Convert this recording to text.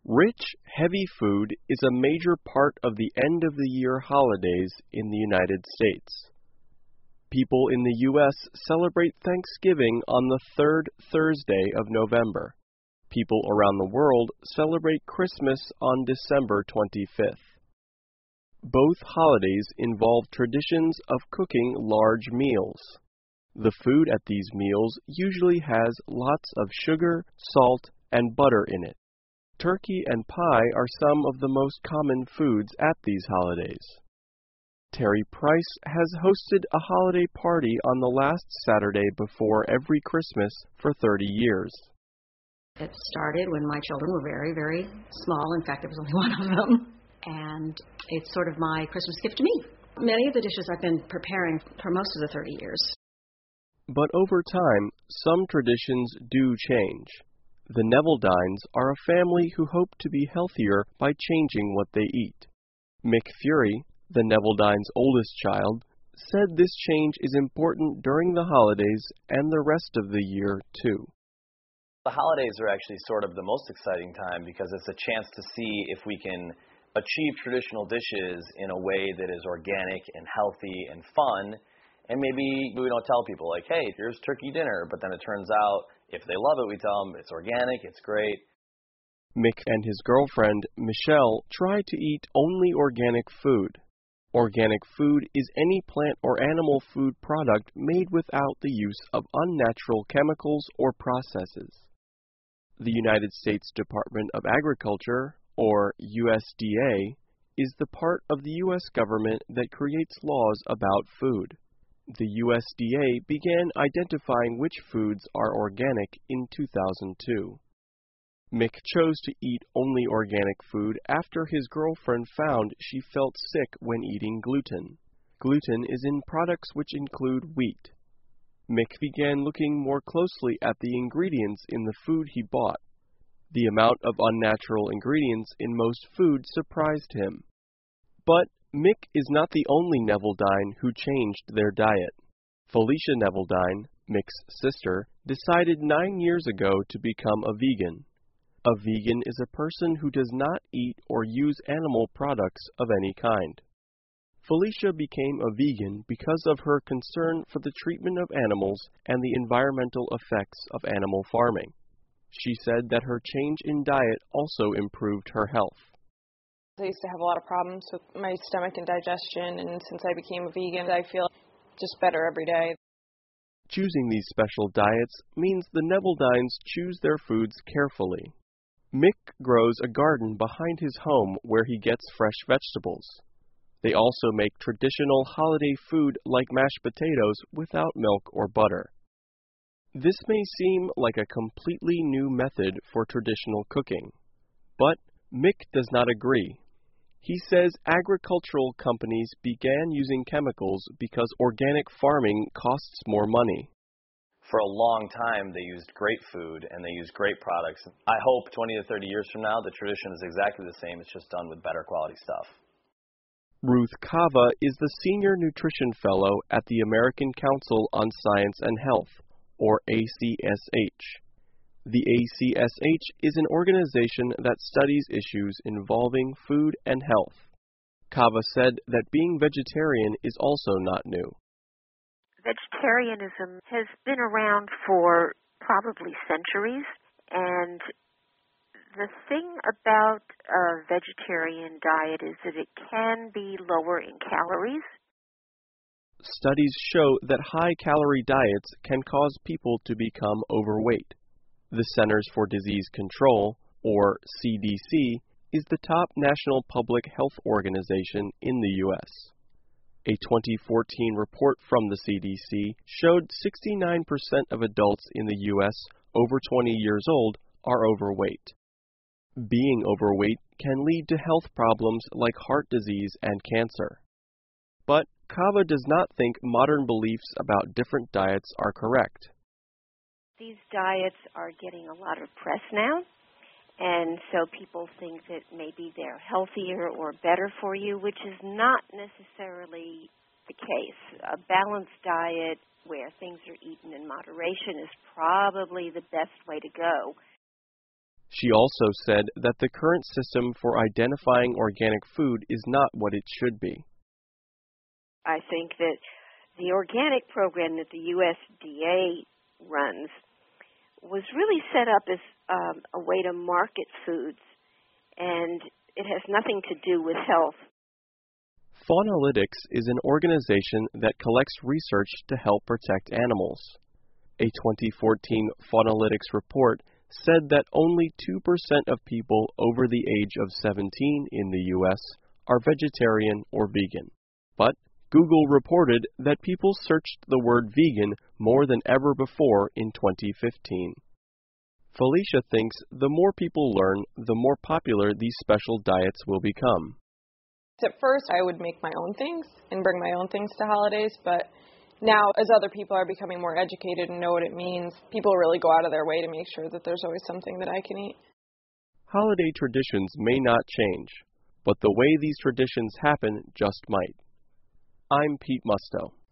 Rich, heavy food is a major part of the end-of-the-year holidays in the United States. People in the U.S. celebrate Thanksgiving on the third Thursday of November. People around the world celebrate Christmas on December 25th. Both holidays involve traditions of cooking large meals. The food at these meals usually has lots of sugar, salt, and butter in it. Turkey and pie are some of the most common foods at these holidays. Terry Price has hosted a holiday party on the last Saturday before every Christmas for 30 years. It started when my children were very, very small. In fact, there was only one of them. And it's sort of my Christmas gift to me. Many of the dishes I've been preparing for most of the 30 years. But over time, some traditions do change. The Nevildines are a family who hope to be healthier by changing what they eat. Mick Fury, the Nevildines' oldest child, said this change is important during the holidays and the rest of the year, too. The holidays are actually sort of the most exciting time because it's a chance to see if we can achieve traditional dishes in a way that is organic and healthy and fun. And maybe we don't tell people, like, hey, here's turkey dinner, but then it turns out if they love it, we tell them it's organic, it's great. Mick and his girlfriend, Michelle, try to eat only organic food. Organic food is any plant or animal food product made without the use of unnatural chemicals or processes. The United States Department of Agriculture, or USDA, is the part of the U.S. government that creates laws about food. The USDA began identifying which foods are organic in 2002. Mick chose to eat only organic food after his girlfriend found she felt sick when eating gluten. Gluten is in products which include wheat. Mick began looking more closely at the ingredients in the food he bought. The amount of unnatural ingredients in most food surprised him. But Mick is not the only Nevildine who changed their diet. Felicia Nevildine, Mick's sister, decided 9 years ago to become a vegan. A vegan is a person who does not eat or use animal products of any kind. Felicia became a vegan because of her concern for the treatment of animals and the environmental effects of animal farming. She said that her change in diet also improved her health. I used to have a lot of problems with my stomach and digestion, and since I became a vegan, I feel just better every day. Choosing these special diets means the Nevildines choose their foods carefully. Mick grows a garden behind his home where he gets fresh vegetables. They also make traditional holiday food like mashed potatoes without milk or butter. This may seem like a completely new method for traditional cooking, but Mick does not agree. He says agricultural companies began using chemicals because organic farming costs more money. For a long time, they used great food and they used great products. I hope 20 to 30 years from now, the tradition is exactly the same. It's just done with better quality stuff. Ruth Kava is the Senior Nutrition Fellow at the American Council on Science and Health, or ACSH. The ACSH is an organization that studies issues involving food and health. Kava said that being vegetarian is also not new. Vegetarianism has been around for probably centuries, and the thing about a vegetarian diet is that it can be lower in calories. Studies show that high-calorie diets can cause people to become overweight. The Centers for Disease Control, or CDC, is the top national public health organization in the U.S. A 2014 report from the CDC showed 69% of adults in the U.S. over 20 years old are overweight. Being overweight can lead to health problems like heart disease and cancer. But Kava does not think modern beliefs about different diets are correct. These diets are getting a lot of press now, and so people think that maybe they're healthier or better for you, which is not necessarily the case. A balanced diet where things are eaten in moderation is probably the best way to go. She also said that the current system for identifying organic food is not what it should be. I think that the organic program that the USDA runs was really set up as a way to market foods, and it has nothing to do with health. Faunalytics is an organization that collects research to help protect animals. A 2014 Faunalytics report said that only 2% of people over the age of 17 in the U.S. are vegetarian or vegan. But Google reported that people searched the word vegan more than ever before in 2015. Felicia thinks the more people learn, the more popular these special diets will become. At first, I would make my own things and bring my own things to holidays, but now, as other people are becoming more educated and know what it means, people really go out of their way to make sure that there's always something that I can eat. Holiday traditions may not change, but the way these traditions happen just might. I'm Pete Musto.